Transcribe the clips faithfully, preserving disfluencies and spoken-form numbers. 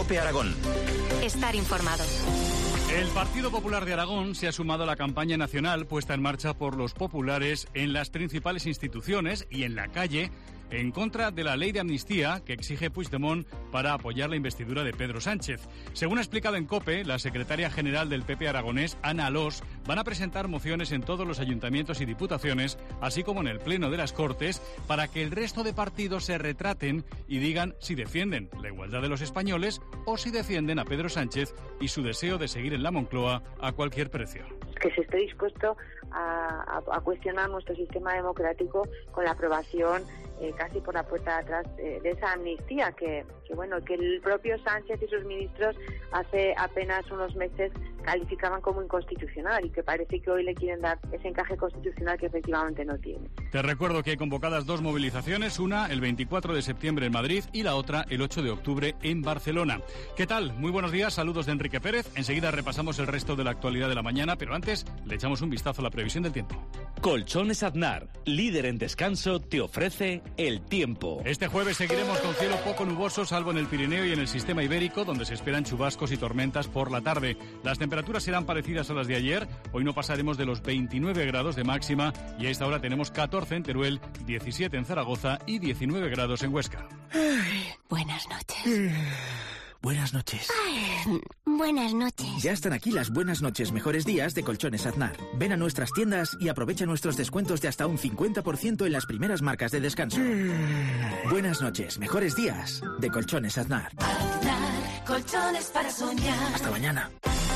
COPE Aragón. Estar informado. El Partido Popular de Aragón se ha sumado a la campaña nacional puesta en marcha por los populares en las principales instituciones y en la calle en contra de la ley de amnistía que exige Puigdemont para apoyar la investidura de Pedro Sánchez. Según ha explicado en COPE, la secretaria general del P P aragonés, Ana Alós, van a presentar mociones en todos los ayuntamientos y diputaciones, así como en el Pleno de las Cortes, para que el resto de partidos se retraten y digan si defienden la igualdad de los españoles o si defienden a Pedro Sánchez y su deseo de seguir en la Moncloa a cualquier precio. Que se esté dispuesto a, a, a cuestionar nuestro sistema democrático con la aprobación eh, casi por la puerta de atrás eh, de esa amnistía que, que bueno que el propio Sánchez y sus ministros hace apenas unos meses calificaban como inconstitucional y que parece que hoy le quieren dar ese encaje constitucional que efectivamente no tiene. Te recuerdo que hay convocadas dos movilizaciones, una el veinticuatro de septiembre en Madrid y la otra el ocho de octubre en Barcelona. ¿Qué tal? Muy buenos días, saludos de Enrique Pérez. Enseguida repasamos el resto de la actualidad de la mañana, pero antes le echamos un vistazo a la previsión del tiempo. Colchones Aznar, líder en descanso, te ofrece el tiempo. Este jueves seguiremos con cielo poco nuboso, salvo en el Pirineo y en el sistema ibérico, donde se esperan chubascos y tormentas por la tarde. Las temperaturas serán parecidas a las de ayer. Hoy no pasaremos de los veintinueve grados de máxima y a esta hora tenemos catorce en Teruel, diecisiete en Zaragoza y diecinueve grados en Huesca. Ay, buenas noches. Buenas noches. Ay, buenas noches. Ya están aquí las buenas noches, mejores días de Colchones Aznar. Ven a nuestras tiendas y aprovecha nuestros descuentos de hasta un cincuenta por ciento en las primeras marcas de descanso. Buenas noches, mejores días de Colchones Aznar. Aznar, colchones para soñar. Hasta mañana.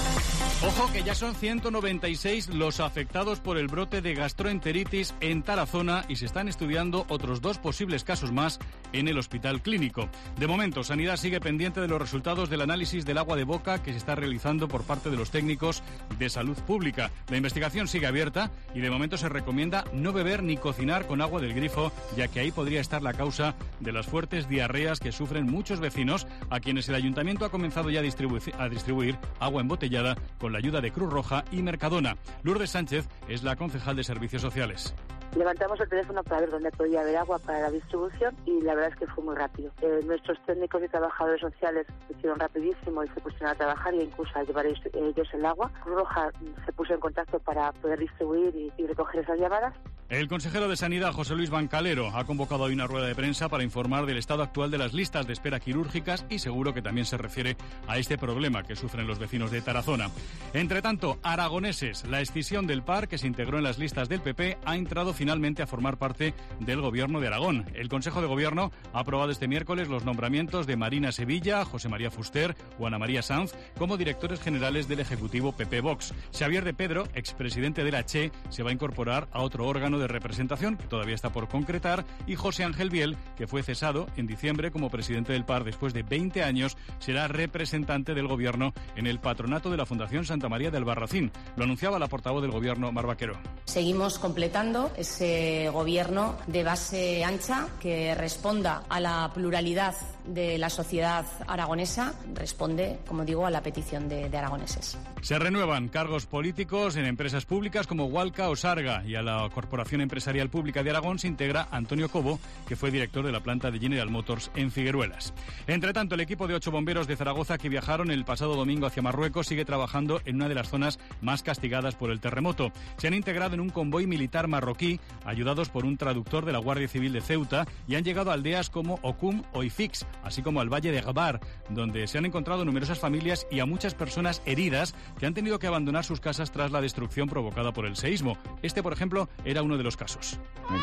Ojo que ya son ciento noventa y seis los afectados por el brote de gastroenteritis en Tarazona y se están estudiando otros dos posibles casos más en el hospital clínico. De momento, Sanidad sigue pendiente de los resultados del análisis del agua de boca que se está realizando por parte de los técnicos de salud pública. La investigación sigue abierta y de momento se recomienda no beber ni cocinar con agua del grifo, ya que ahí podría estar la causa de las fuertes diarreas que sufren muchos vecinos, a quienes el ayuntamiento ha comenzado ya a distribuir, a distribuir agua embotellada con la ayuda de Cruz Roja y Mercadona. Lourdes Sánchez es la concejal de Servicios Sociales. Levantamos el teléfono para ver dónde podía haber agua para la distribución y la verdad es que fue muy rápido. Eh, nuestros técnicos y trabajadores sociales lo hicieron rapidísimo y se pusieron a trabajar y incluso a llevar ellos el agua. Cruz Roja se puso en contacto para poder distribuir y, y recoger esas llamadas. El consejero de Sanidad, José Luis Bancalero, ha convocado hoy una rueda de prensa para informar del estado actual de las listas de espera quirúrgicas y seguro que también se refiere a este problema que sufren los vecinos de Tarazona. Entre tanto, aragoneses, la escisión del P A R, que se integró en las listas del P P, ha entrado finalmente a formar parte del Gobierno de Aragón. El Consejo de Gobierno ha aprobado este miércoles los nombramientos de Marina Sevilla, José María Fuster o Ana María Sanz como directores generales del Ejecutivo P P Vox. Xavier de Pedro, expresidente de la Che, se va a incorporar a otro órgano de representación que todavía está por concretar, y José Ángel Biel, que fue cesado en diciembre como presidente del P A R después de veinte años, será representante del Gobierno en el patronato de la Fundación Santa María de Albarracín. Lo anunciaba la portavoz del Gobierno, Mar Vaquero. Seguimos completando ese Gobierno de base ancha que responda a la pluralidad de la sociedad aragonesa, responde, como digo, a la petición de, de aragoneses. Se renuevan cargos políticos en empresas públicas como Hualca o Sarga, y a la Corporación Empresarial Pública de Aragón se integra Antonio Cobo, que fue director de la planta de General Motors en Figueruelas. Entre tanto, el equipo de ocho bomberos de Zaragoza que viajaron el pasado domingo hacia Marruecos sigue trabajando en una de las zonas más castigadas por el terremoto. Se han integrado en un convoy militar marroquí, ayudados por un traductor de la Guardia Civil de Ceuta, y han llegado a aldeas como Ocum o Ifix, así como al Valle de Gbar, donde se han encontrado numerosas familias y a muchas personas heridas que han tenido que abandonar sus casas tras la destrucción provocada por el seísmo. Este, por ejemplo, era uno de los casos.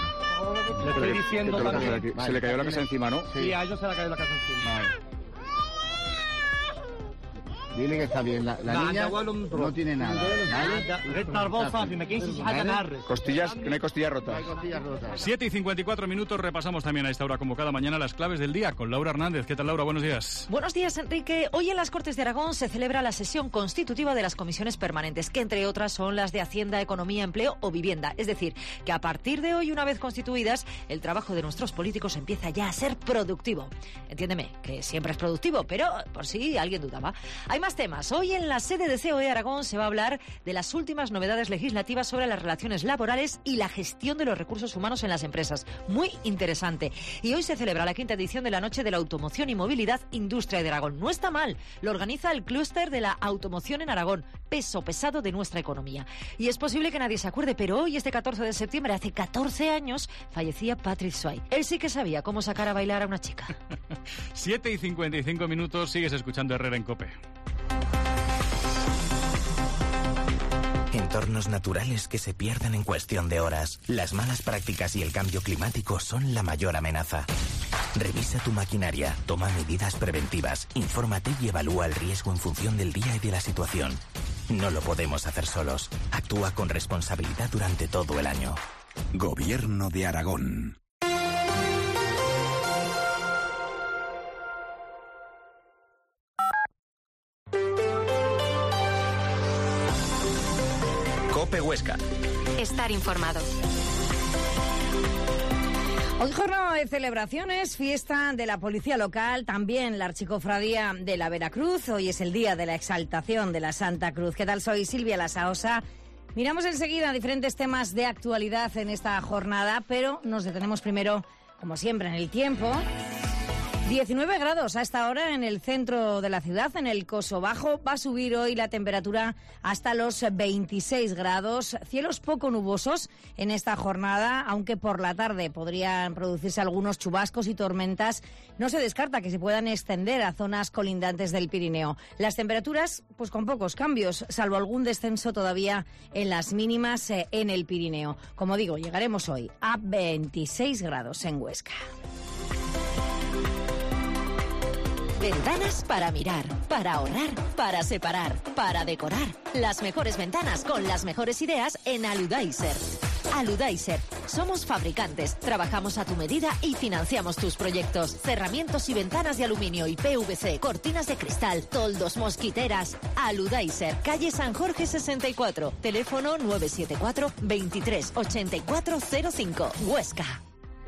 Le estoy diciendo también. Se, se le cayó la casa encima, ¿no? Sí, a ellos se le cayó la casa encima. Vale. Dile que está bien, la, la niña no tiene nada. Costillas, que no hay costillas rotas. siete y cincuenta y cuatro minutos, repasamos también a esta hora como cada mañana las claves del día con Laura Hernández. ¿Qué tal, Laura? Buenos días. Buenos días, Enrique. Hoy en las Cortes de Aragón se celebra la sesión constitutiva de las comisiones permanentes, que entre otras son las de Hacienda, Economía, Empleo o Vivienda. Es decir, que a partir de hoy, una vez constituidas, el trabajo de nuestros políticos empieza ya a ser productivo. Entiéndeme, que siempre es productivo, pero por si alguien dudaba. Hay más más temas. Hoy en la sede de C O E Aragón se va a hablar de las últimas novedades legislativas sobre las relaciones laborales y la gestión de los recursos humanos en las empresas. Muy interesante. Y hoy se celebra la quinta edición de la Noche de la Automoción y Movilidad Industria de Aragón. No está mal. Lo organiza el clúster de la automoción en Aragón, peso pesado de nuestra economía. Y es posible que nadie se acuerde, pero hoy, este catorce de septiembre, hace catorce años, fallecía Patrick Swayze. Él sí que sabía cómo sacar a bailar a una chica. siete y cincuenta y cinco minutos, sigues escuchando Herrera en COPE. Entornos naturales que se pierden en cuestión de horas. Las malas prácticas y el cambio climático son la mayor amenaza. Revisa tu maquinaria, toma medidas preventivas, infórmate y evalúa el riesgo en función del día y de la situación. No lo podemos hacer solos. Actúa con responsabilidad durante todo el año. Gobierno de Aragón. COPE Huesca. Estar informado. Hoy jornada de celebraciones, fiesta de la policía local, también la archicofradía de la Veracruz. Hoy es el día de la exaltación de la Santa Cruz. ¿Qué tal? Soy Silvia Lasaosa. Miramos enseguida diferentes temas de actualidad en esta jornada, pero nos detenemos primero, como siempre, en el tiempo. diecinueve grados a esta hora en el centro de la ciudad, en el Coso Bajo. Va a subir hoy la temperatura hasta los veintiséis grados. Cielos poco nubosos en esta jornada, aunque por la tarde podrían producirse algunos chubascos y tormentas. No se descarta que se puedan extender a zonas colindantes del Pirineo. Las temperaturas, pues con pocos cambios, salvo algún descenso todavía en las mínimas eh, en el Pirineo. Como digo, llegaremos hoy a veintiséis grados en Huesca. Ventanas para mirar, para ahorrar, para separar, para decorar. Las mejores ventanas con las mejores ideas en Aludaiser. Aludaiser. Somos fabricantes, trabajamos a tu medida y financiamos tus proyectos. Cerramientos y ventanas de aluminio y P V C, cortinas de cristal, toldos, mosquiteras. Aludaiser. Calle San Jorge sesenta y cuatro. Teléfono nueve siete cuatro, veintitrés, ochenta y cuatro cero cinco. Huesca.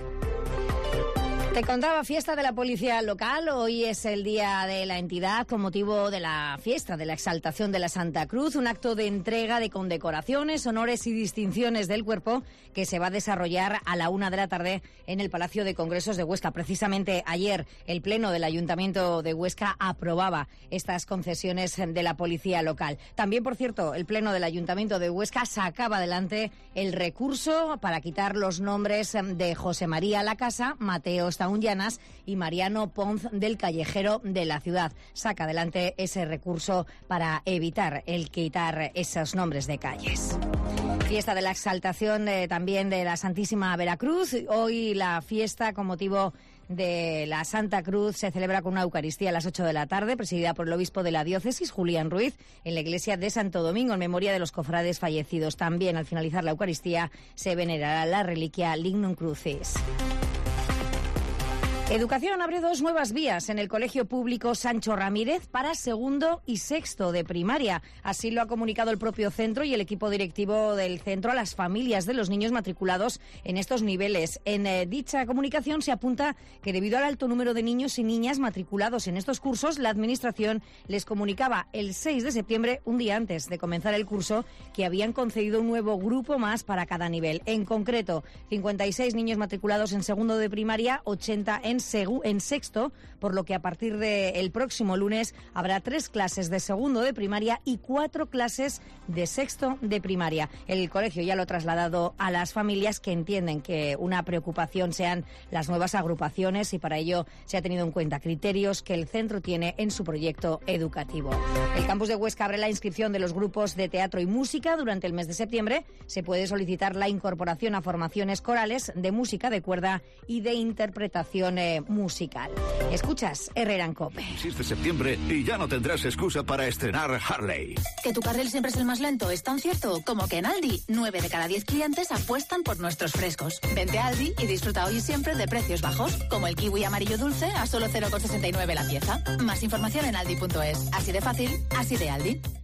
Te contaba, fiesta de la policía local. Hoy es el día de la entidad con motivo de la fiesta de la exaltación de la Santa Cruz, un acto de entrega de condecoraciones, honores y distinciones del cuerpo que se va a desarrollar a la una de la tarde en el Palacio de Congresos de Huesca. Precisamente ayer el Pleno del Ayuntamiento de Huesca aprobaba estas concesiones de la policía local. También, por cierto, el Pleno del Ayuntamiento de Huesca sacaba adelante el recurso para quitar los nombres de José María Lacasa, Mateo Llanas y Mariano Ponz del Callejero de la ciudad. Saca adelante ese recurso para evitar el quitar esos nombres de calles. Fiesta de la exaltación eh, también de la Santísima Veracruz. Hoy la fiesta con motivo de la Santa Cruz se celebra con una Eucaristía a las ocho de la tarde, presidida por el obispo de la diócesis, Julián Ruiz, en la iglesia de Santo Domingo, en memoria de los cofrades fallecidos. También, al finalizar la Eucaristía, se venerará la reliquia Lignum Crucis. Educación abre dos nuevas vías en el Colegio Público Sancho Ramírez para segundo y sexto de primaria. Así lo ha comunicado el propio centro y el equipo directivo del centro a las familias de los niños matriculados en estos niveles. En eh, dicha comunicación se apunta que debido al alto número de niños y niñas matriculados en estos cursos, la Administración les comunicaba el seis de septiembre, un día antes de comenzar el curso, que habían concedido un nuevo grupo más para cada nivel. En concreto, cincuenta y seis niños matriculados en segundo de primaria, ochenta en en sexto, por lo que a partir del próximo lunes habrá tres clases de segundo de primaria y cuatro clases de sexto de primaria. El colegio ya lo ha trasladado a las familias, que entienden que una preocupación sean las nuevas agrupaciones, y para ello se ha tenido en cuenta criterios que el centro tiene en su proyecto educativo. El campus de Huesca abre la inscripción de los grupos de teatro y música durante el mes de septiembre. Se puede solicitar la incorporación a formaciones corales, de música de cuerda y de interpretación eh, musical. Escuchas Herrera en COPE. seis de septiembre y ya no tendrás excusa para estrenar Harley. ¿Que tu carril siempre es el más lento? Es tan cierto como que en Aldi, nueve de cada diez clientes apuestan por nuestros frescos. Vente a Aldi y disfruta hoy y siempre de precios bajos, como el kiwi amarillo dulce a solo cero coma sesenta y nueve la pieza. Más información en aldi punto es. Así de fácil, así de Aldi.